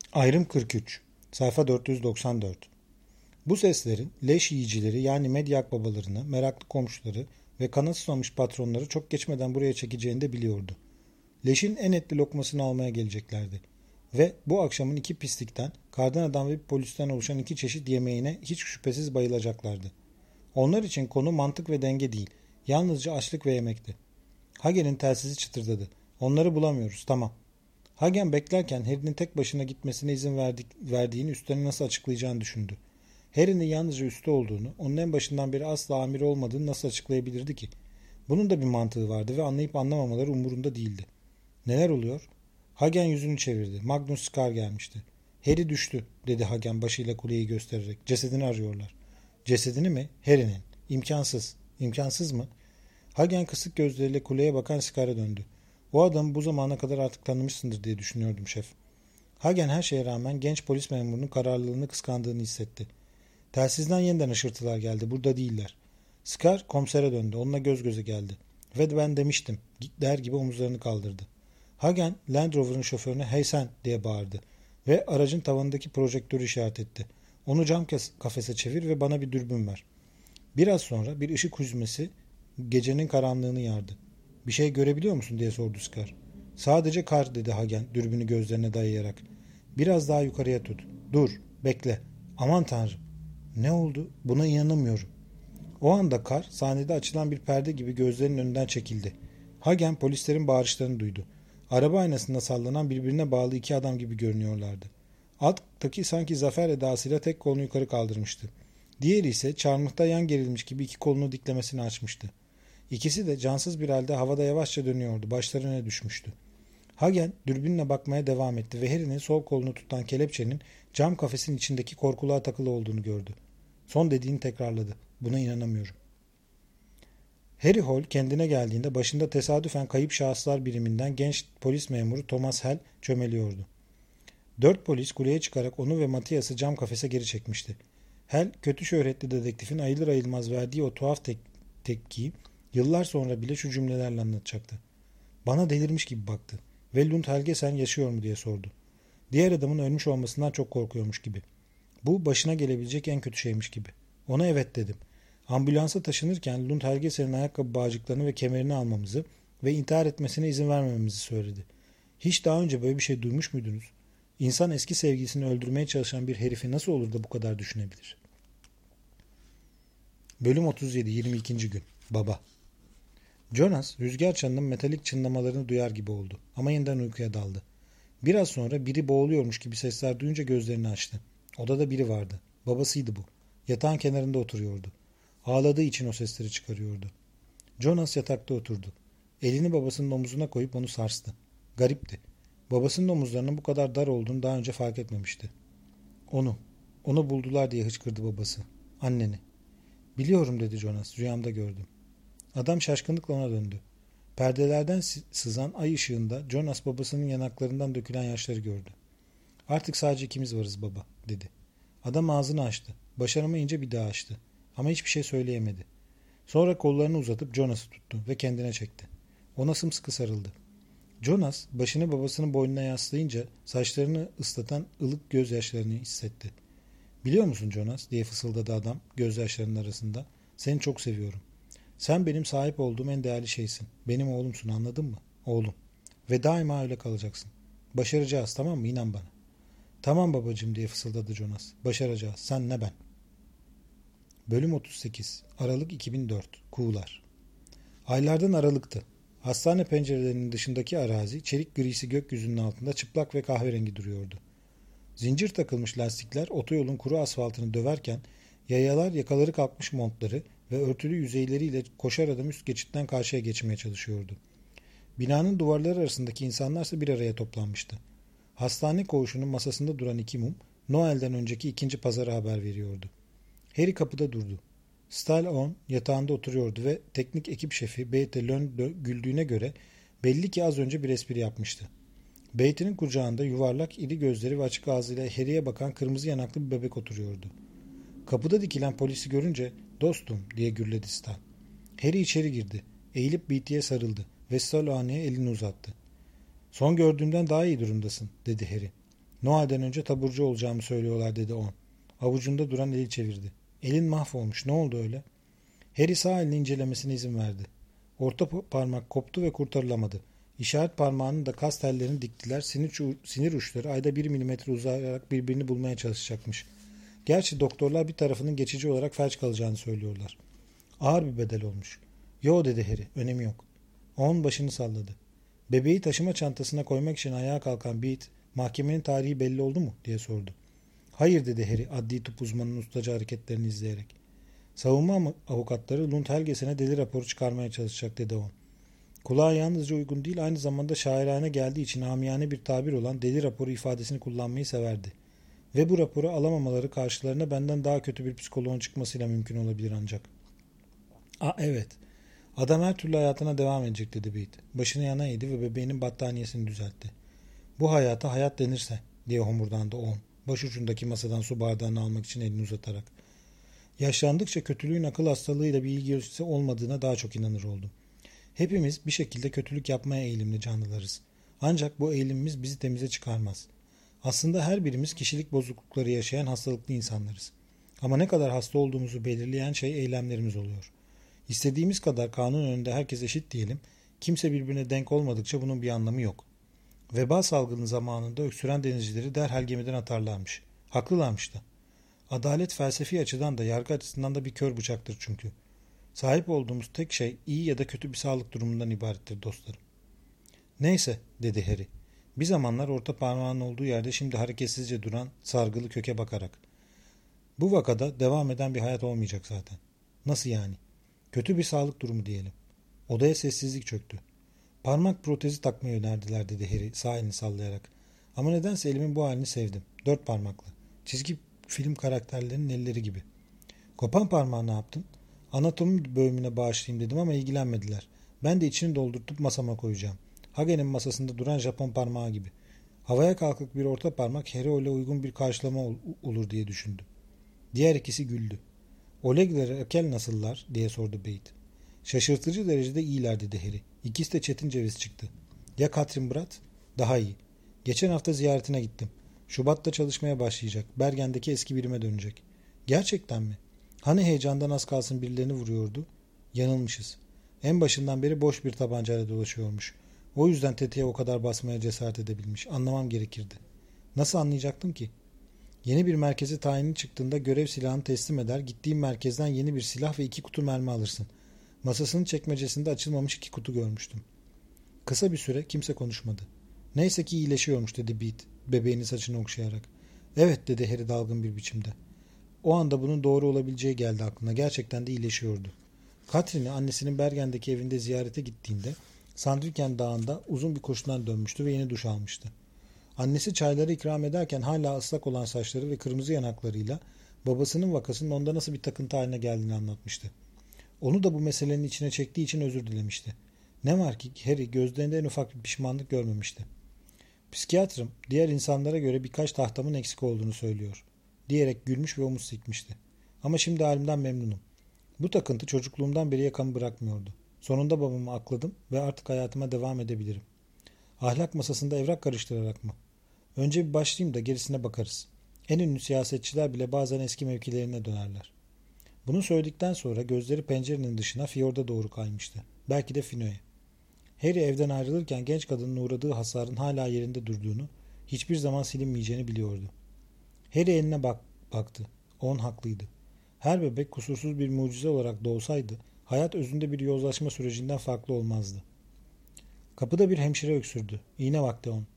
Ayrım 43. Sayfa 494. Bu seslerin leş yiyicileri yani medya akbabalarını, meraklı komşuları ve kana susamış patronları çok geçmeden buraya çekeceğini de biliyordu. Leşin en etli lokmasını almaya geleceklerdi. Ve bu akşamın iki pislikten, kardan adam ve bir polisten oluşan iki çeşit yemeğine hiç şüphesiz bayılacaklardı. Onlar için konu mantık ve denge değil, yalnızca açlık ve yemekti. Hagen'in telsizi çıtırdadı. Onları bulamıyoruz, tamam. Hagen beklerken Harry'nin tek başına gitmesine izin verdiğini üstlerine nasıl açıklayacağını düşündü. Harry'nin yalnızca üstü olduğunu, onun en başından beri asla amiri olmadığını nasıl açıklayabilirdi ki? Bunun da bir mantığı vardı ve anlayıp anlamamaları umurunda değildi. Neler oluyor? Hagen yüzünü çevirdi. Magnus Skar gelmişti. Harry düştü, dedi Hagen başıyla kuleyi göstererek. Cesedini arıyorlar. Cesedini mi? Harry'nin. İmkansız. İmkansız mı? Hagen kısık gözleriyle kuleye bakan Skar'a döndü. O adamı bu zamana kadar artık tanımışsındır diye düşünüyordum şef. Hagen her şeye rağmen genç polis memurunun kararlılığını kıskandığını hissetti. Telsizden yeniden ışırtılar geldi. Burada değiller. Skar komisere döndü. Onunla göz göze geldi. Ve ben demiştim. Git der gibi omuzlarını kaldırdı. Hagen Land Rover'ın şoförüne hey sen diye bağırdı. Ve aracın tavanındaki projektörü işaret etti. Onu cam kafese çevir ve bana bir dürbün ver. Biraz sonra bir ışık hüzmesi gecenin karanlığını yardı. Bir şey görebiliyor musun diye sordu Skar. Sadece kar dedi Hagen dürbünü gözlerine dayayarak. Biraz daha yukarıya tut. Dur, bekle. Aman tanrım. Ne oldu? Buna inanamıyorum. O anda kar sahnede açılan bir perde gibi gözlerinin önünden çekildi. Hagen polislerin bağırışlarını duydu. Araba aynasında sallanan birbirine bağlı iki adam gibi görünüyorlardı. Alttaki sanki zafer edasıyla tek kolunu yukarı kaldırmıştı. Diğeri ise çarmıhta yan gerilmiş gibi iki kolunu diklemesini açmıştı. İkisi de cansız bir halde havada yavaşça dönüyordu. Başları öne düşmüştü. Hagen dürbünle bakmaya devam etti ve Harry'nin sol kolunu tutan kelepçenin cam kafesin içindeki korkuluğa takılı olduğunu gördü. Son dediğini tekrarladı. Buna inanamıyorum. Harry Hole kendine geldiğinde başında tesadüfen kayıp şahıslar biriminden genç polis memuru Thomas Hell çömeliyordu. 4 polis kuleye çıkarak onu ve Matthias'ı cam kafese geri çekmişti. Hell, kötü şöhretli dedektifin ayılır ayılmaz verdiği o tuhaf tepkiyi yıllar sonra bile şu cümlelerle anlatacaktı. Bana delirmiş gibi baktı ve Lund Helgesen yaşıyor mu diye sordu. Diğer adamın ölmüş olmasından çok korkuyormuş gibi. Bu başına gelebilecek en kötü şeymiş gibi. Ona evet dedim. Ambulansa taşınırken Lund Helgesen'in ayakkabı bağcıklarını ve kemerini almamızı ve intihar etmesine izin vermememizi söyledi. Hiç daha önce böyle bir şey duymuş muydunuz? İnsan eski sevgilisini öldürmeye çalışan bir herifi nasıl olur da bu kadar düşünebilir? Bölüm 37 22. gün. Baba. Jonas rüzgar çanının metalik çınlamalarını duyar gibi oldu ama yeniden uykuya daldı. Biraz sonra biri boğuluyormuş gibi sesler duyunca gözlerini açtı. Odada biri vardı. Babasıydı bu. Yatağın kenarında oturuyordu. Ağladığı için o sesleri çıkarıyordu. Jonas yatakta oturdu. Elini babasının omuzuna koyup onu sarstı. Garipti. Babasının omuzlarının bu kadar dar olduğunu daha önce fark etmemişti. Onu buldular diye hıçkırdı babası. Anneni. Biliyorum dedi Jonas. Rüyamda gördüm. Adam şaşkınlıkla ona döndü. Perdelerden sızan ay ışığında Jonas babasının yanaklarından dökülen yaşları gördü. Artık sadece ikimiz varız baba dedi. Adam ağzını açtı. Başaramayınca bir daha açtı. Ama hiçbir şey söyleyemedi. Sonra kollarını uzatıp Jonas'ı tuttu ve kendine çekti. Ona sımsıkı sarıldı. Jonas başını babasının boynuna yaslayınca saçlarını ıslatan ılık gözyaşlarını hissetti. Biliyor musun Jonas diye fısıldadı adam gözyaşlarının arasında. Seni çok seviyorum. Sen benim sahip olduğum en değerli şeysin. Benim oğlumsun anladın mı? Oğlum. Ve daima öyle kalacaksın. Başaracağız tamam mı? İnan bana. Tamam babacığım diye fısıldadı Jonas. Başaracağız. Sen ne ben. Bölüm 38 Aralık 2004 Kuğular. Aylardan Aralık'tı. Hastane pencerelerinin dışındaki arazi çelik grisi gökyüzünün altında çıplak ve kahverengi duruyordu. Zincir takılmış lastikler otoyolun kuru asfaltını döverken yayalar yakaları kalkmış montları ve örtülü yüzeyleriyle koşar adam üst geçitten karşıya geçmeye çalışıyordu. Binanın duvarları arasındaki insanlarsa bir araya toplanmıştı. Hastane koğuşunun masasında duran iki mum Noel'den önceki ikinci pazara haber veriyordu. Harry kapıda durdu. Stallone yatağında oturuyordu ve teknik ekip şefi Bate Lund güldüğüne göre belli ki az önce bir espri yapmıştı. Bate'nin kucağında yuvarlak iri gözleri ve açık ağzıyla Harry'e bakan kırmızı yanaklı bir bebek oturuyordu. Kapıda dikilen polisi görünce dostum diye gürledi Stal. Harry içeri girdi. Eğilip Bate'ye sarıldı ve Stallone'ye elini uzattı. Son gördüğümden daha iyi durumdasın dedi Harry. Noel'den önce taburcu olacağımı söylüyorlar dedi on. Avucunda duran eli çevirdi. Elin mahvolmuş. Ne oldu öyle? Harry sağ elini incelemesine izin verdi. Orta parmak koptu ve kurtarılamadı. İşaret parmağının da kas tellerini diktiler. Sinir uçları ayda 1 milimetre uzayarak birbirini bulmaya çalışacakmış. Gerçi doktorlar bir tarafının geçici olarak felç kalacağını söylüyorlar. Ağır bir bedel olmuş. Yo dedi Harry. Önemi yok. Owen başını salladı. Bebeği taşıma çantasına koymak için ayağa kalkan Beat, mahkemenin tarihi belli oldu mu diye sordu. Hayır dedi Harry adli tıp uzmanının ustaca hareketlerini izleyerek. Savunma avukatları Lund Helgesen'e deli raporu çıkarmaya çalışacak dedi Owen. Kulağa yalnızca uygun değil aynı zamanda şairane geldiği için amiyane bir tabir olan deli raporu ifadesini kullanmayı severdi. Ve bu raporu alamamaları karşılarına benden daha kötü bir psikoloğun çıkmasıyla mümkün olabilir ancak. Evet. Adam her türlü hayatına devam edecek dedi Beat. Başını yana eğdi ve bebeğinin battaniyesini düzeltti. Bu hayata hayat denirse diye homurdandı Owen. Başucundaki masadan su bardağını almak için elini uzatarak. Yaşlandıkça kötülüğün akıl hastalığıyla bir ilgisi olmadığına daha çok inanır oldum. Hepimiz bir şekilde kötülük yapmaya eğilimli canlılarız. Ancak bu eğilimimiz bizi temize çıkarmaz. Aslında her birimiz kişilik bozuklukları yaşayan hastalıklı insanlarız. Ama ne kadar hasta olduğumuzu belirleyen şey eylemlerimiz oluyor. İstediğimiz kadar kanun önünde herkes eşit diyelim, kimse birbirine denk olmadıkça bunun bir anlamı yok. Veba salgını zamanında öksüren denizcileri derhal gemiden atarlarmış. Haklılarmış da. Adalet felsefi açıdan da yargı açısından da bir kör bıçaktır çünkü. Sahip olduğumuz tek şey iyi ya da kötü bir sağlık durumundan ibarettir dostlarım. Neyse dedi Harry. Bir zamanlar orta parmağının olduğu yerde şimdi hareketsizce duran sargılı köke bakarak. Bu vakada devam eden bir hayat olmayacak zaten. Nasıl yani? Kötü bir sağlık durumu diyelim. Odaya sessizlik çöktü. Parmak protezi takmayı önerdiler dedi Harry sağ elini sallayarak. Ama nedense elimin bu halini sevdim. 4 parmaklı. Çizgi film karakterlerinin elleri gibi. Kopan parmağı ne yaptın? Anatomi bölümüne bağışlayayım dedim ama ilgilenmediler. Ben de içini doldurtup masama koyacağım. Hagen'in masasında duran Japon parmağı gibi. Havaya kalkık bir orta parmak Hero ile uygun bir karşılama olur diye düşündüm. Diğer ikisi güldü. Oleg ile Raquel nasıllar diye sordu Bate. Şaşırtıcı derecede iyiler dedi Harry. İkisi de çetin ceviz çıktı. Ya Katrin Brat? Daha iyi. Geçen hafta ziyaretine gittim. Şubat'ta çalışmaya başlayacak. Bergen'deki eski birime dönecek. Gerçekten mi? Hani heyecandan az kalsın birilerini vuruyordu? Yanılmışız. En başından beri boş bir tabancayla dolaşıyormuş. O yüzden tetiğe o kadar basmaya cesaret edebilmiş. Anlamam gerekirdi. Nasıl anlayacaktım ki? Yeni bir merkeze tayinin çıktığında görev silahını teslim eder, gittiğin merkezden yeni bir silah ve 2 kutu mermi alırsın. Masasının çekmecesinde açılmamış 2 kutu görmüştüm. Kısa bir süre kimse konuşmadı. Neyse ki iyileşiyormuş dedi Beat, bebeğinin saçını okşayarak. Evet dedi Harry dalgın bir biçimde. O anda bunun doğru olabileceği geldi aklına. Gerçekten de iyileşiyordu. Katrin'i annesinin Bergen'deki evinde ziyarete gittiğinde Sandviken Dağı'nda uzun bir koşudan dönmüştü ve yeni duş almıştı. Annesi çayları ikram ederken hala ıslak olan saçları ve kırmızı yanaklarıyla babasının vakasının onda nasıl bir takıntı haline geldiğini anlatmıştı. Onu da bu meselenin içine çektiği için özür dilemişti. Ne var ki Harry gözlerinde en ufak bir pişmanlık görmemişti. Psikiyatrım diğer insanlara göre birkaç tahtamın eksik olduğunu söylüyor. Diyerek gülmüş ve omuz silkmişti. Ama şimdi halimden memnunum. Bu takıntı çocukluğumdan beri yakamı bırakmıyordu. Sonunda babamı akladım ve artık hayatıma devam edebilirim. Ahlak masasında evrak karıştırarak mı? Önce bir başlayayım da gerisine bakarız. En ünlü siyasetçiler bile bazen eski mevkilerine dönerler. Bunu söyledikten sonra gözleri pencerenin dışına fiyorda doğru kaymıştı. Belki de Fino'ya. Harry evden ayrılırken genç kadının uğradığı hasarın hala yerinde durduğunu, hiçbir zaman silinmeyeceğini biliyordu. Harry eline baktı. On haklıydı. Her bebek kusursuz bir mucize olarak doğsaydı, hayat özünde bir yozlaşma sürecinden farklı olmazdı. Kapıda bir hemşire öksürdü. İğne vakti on.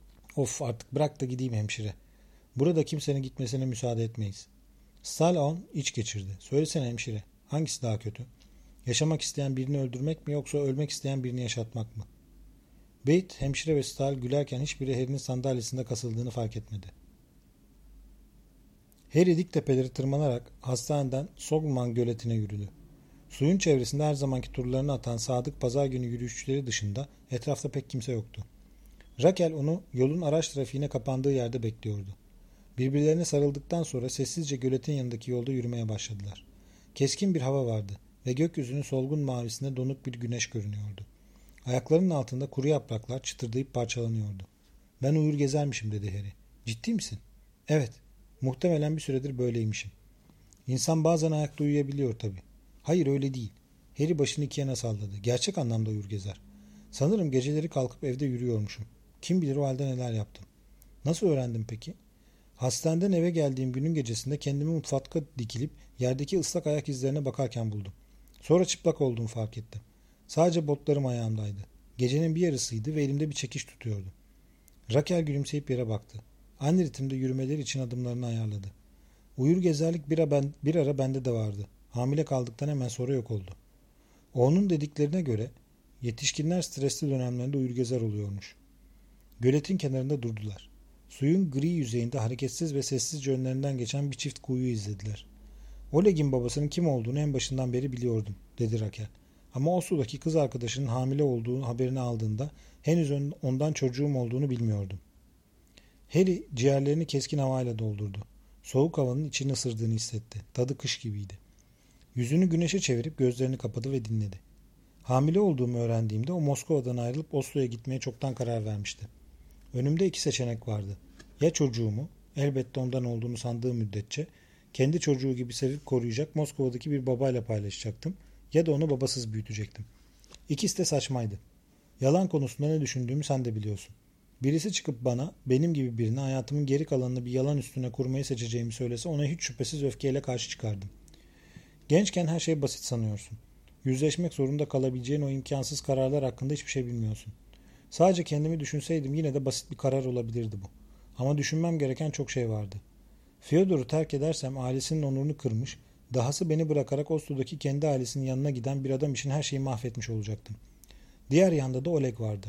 Of artık bırak da gideyim hemşire. Burada kimsenin gitmesine müsaade etmeyiz. Stallone iç geçirdi. Söylesene hemşire. Hangisi daha kötü? Yaşamak isteyen birini öldürmek mi yoksa ölmek isteyen birini yaşatmak mı? Bate, hemşire ve Stahl gülerken hiçbiri Harry'nin sandalyesinde kasıldığını fark etmedi. Harry dik tepeleri tırmanarak hastaneden Sogman göletine yürüdü. Suyun çevresinde her zamanki turlarını atan sadık pazar günü yürüyüşçüleri dışında etrafta pek kimse yoktu. Raquel onu yolun araç trafiğine kapandığı yerde bekliyordu. Birbirlerine sarıldıktan sonra sessizce göletin yanındaki yolda yürümeye başladılar. Keskin bir hava vardı ve gökyüzünün solgun mavisinde donuk bir güneş görünüyordu. Ayaklarının altında kuru yapraklar çıtırdayıp parçalanıyordu. Ben uyur gezermişim dedi Harry. Ciddi misin? Evet. Muhtemelen bir süredir böyleymişim. İnsan bazen ayakta uyuyabiliyor tabii. Hayır öyle değil. Harry başını iki yana salladı. Gerçek anlamda uyur gezer. Sanırım geceleri kalkıp evde yürüyormuşum. Kim bilir o halde neler yaptım. Nasıl öğrendim peki? Hastaneden eve geldiğim günün gecesinde kendimi mutfakta dikilip yerdeki ıslak ayak izlerine bakarken buldum. Sonra çıplak olduğumu fark ettim. Sadece botlarım ayağımdaydı. Gecenin bir yarısıydı ve elimde bir çekiç tutuyordum. Raquel gülümseyip yere baktı. Aynı ritimde yürümeleri için adımlarını ayarladı. Uyur gezerlik bir ara bende de vardı. Hamile kaldıktan hemen sonra yok oldu. Onun dediklerine göre yetişkinler stresli dönemlerinde uyur gezer oluyormuş. Göletin kenarında durdular. Suyun gri yüzeyinde hareketsiz ve sessizce önlerinden geçen bir çift kuğuyu izlediler. Oleg'in babasının kim olduğunu en başından beri biliyordum, dedi Raquel. Ama o sudaki kız arkadaşının hamile olduğu haberini aldığında henüz ondan çocuğum olduğunu bilmiyordum. Harry ciğerlerini keskin havayla doldurdu. Soğuk havanın içini ısırdığını hissetti. Tadı kış gibiydi. Yüzünü güneşe çevirip gözlerini kapadı ve dinledi. Hamile olduğumu öğrendiğimde o Moskova'dan ayrılıp Oslo'ya gitmeye çoktan karar vermişti. Önümde iki seçenek vardı. Ya çocuğumu, elbette ondan olduğunu sandığım müddetçe, kendi çocuğu gibi sevip koruyacak Moskova'daki bir babayla paylaşacaktım ya da onu babasız büyütecektim. İkisi de saçmaydı. Yalan konusunda ne düşündüğümü sen de biliyorsun. Birisi çıkıp bana, benim gibi birine hayatımın geri kalanını bir yalan üstüne kurmayı seçeceğimi söylese ona hiç şüphesiz öfkeyle karşı çıkardım. Gençken her şey basit sanıyorsun. Yüzleşmek zorunda kalabileceğin o imkansız kararlar hakkında hiçbir şey bilmiyorsun. Sadece kendimi düşünseydim yine de basit bir karar olabilirdi bu. Ama düşünmem gereken çok şey vardı. Fyodor'u terk edersem ailesinin onurunu kırmış, dahası beni bırakarak Oslo'daki kendi ailesinin yanına giden bir adam için her şeyi mahvetmiş olacaktım. Diğer yanda da Oleg vardı.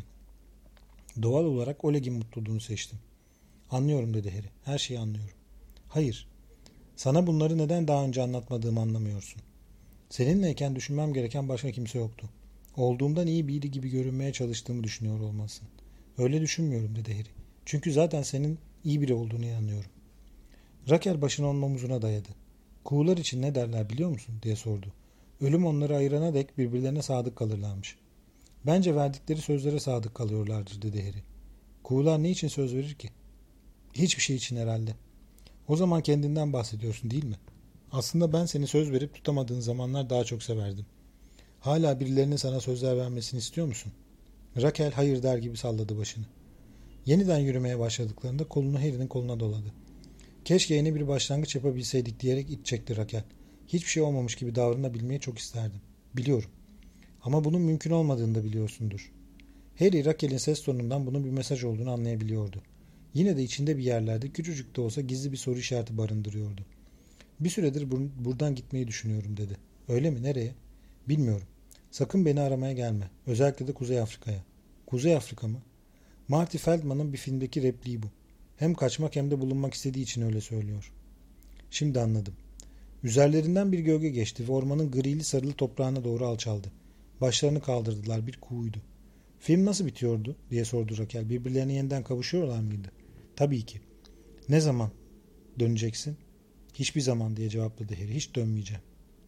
Doğal olarak Oleg'in mutluluğunu seçtim. Anlıyorum, dedi Harry. Her şeyi anlıyorum. Hayır. Sana bunları neden daha önce anlatmadığımı anlamıyorsun. Seninleyken düşünmem gereken başka kimse yoktu. Olduğumdan iyi biri gibi görünmeye çalıştığımı düşünüyor olmalısın. Öyle düşünmüyorum, dedi Harry. Çünkü zaten senin iyi biri olduğunu inanıyorum. Raquel başını onun omuzuna dayadı. Kuğular için ne derler biliyor musun, diye sordu. Ölüm onları ayırana dek birbirlerine sadık kalırlarmış. Bence verdikleri sözlere sadık kalıyorlardır, dedi Harry. Kuğular ne için söz verir ki? Hiçbir şey için herhalde. O zaman kendinden bahsediyorsun değil mi? Aslında ben seni söz verip tutamadığın zamanlar daha çok severdim. Hala birilerinin sana sözler vermesini istiyor musun? Raquel hayır der gibi salladı başını. Yeniden yürümeye başladıklarında kolunu Harry'nin koluna doladı. Keşke yeni bir başlangıç yapabilseydik diyerek iç çekti Raquel. Hiçbir şey olmamış gibi davranabilmeyi çok isterdim. Biliyorum. Ama bunun mümkün olmadığını da biliyorsundur. Harry, Raquel'in ses tonundan bunun bir mesaj olduğunu anlayabiliyordu. Yine de içinde bir yerlerde küçücük de olsa gizli bir soru işareti barındırıyordu. Bir süredir buradan gitmeyi düşünüyorum, dedi. Öyle mi? Nereye? Bilmiyorum. Sakın beni aramaya gelme. Özellikle de Kuzey Afrika'ya. Kuzey Afrika mı? Marty Feldman'ın bir filmdeki repliği bu. Hem kaçmak hem de bulunmak istediği için öyle söylüyor. Şimdi anladım. Üzerlerinden bir gölge geçti ve ormanın grili sarılı toprağına doğru alçaldı. Başlarını kaldırdılar, bir kuğuydu. Film nasıl bitiyordu, diye sordu Raquel. Birbirlerine yeniden kavuşuyorlar mıydı? Tabii ki. Ne zaman döneceksin? Hiçbir zaman, diye cevapladı Harry. Hiç dönmeyeceğim.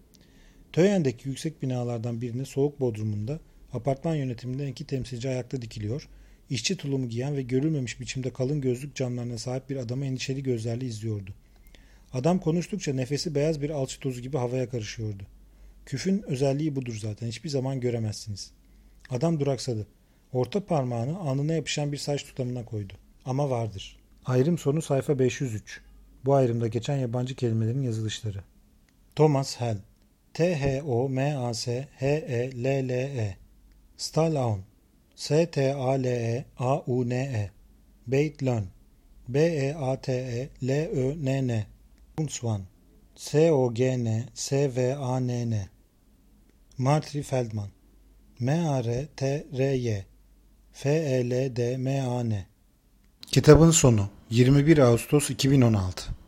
Töyendeki yüksek binalardan birinin soğuk bodrumunda apartman yönetiminden iki temsilci ayakta dikiliyor, işçi tulumu giyen ve görülmemiş biçimde kalın gözlük camlarına sahip bir adamı endişeli gözlerle izliyordu. Adam konuştukça nefesi beyaz bir alçı tozu gibi havaya karışıyordu. Küfün özelliği budur zaten, hiçbir zaman göremezsiniz. Adam duraksadı. Orta parmağını alnına yapışan bir saç tutamına koydu. Ama vardır. Ayrım sonu sayfa 503. Bu ayrımda geçen yabancı kelimelerin yazılışları. Thomas Hell, Thomas Hellele, Stalaun, Staleaune, Beitlön, Beatelönn, Buntswan, Sogn, Marty Feldman, Martry, Feldman. Kitabın sonu 21 Ağustos 2016.